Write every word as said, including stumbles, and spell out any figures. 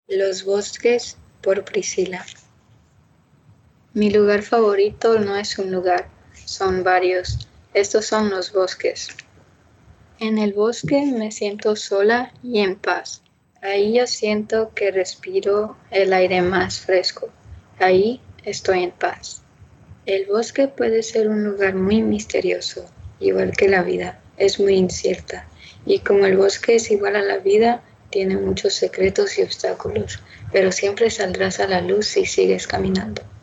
Los bosques por Priscila. Mi lugar favorito no es un lugar, son varios. Estos son los bosques. En el bosque me siento sola y en paz. Ahí yo siento que respiro el aire más fresco. Ahí estoy en paz. El bosque puede ser un lugar muy misterioso, igual que la vida, es muy incierta. Y como el bosque es igual a la vida, tiene muchos secretos y obstáculos, pero siempre saldrás a la luz si sigues caminando.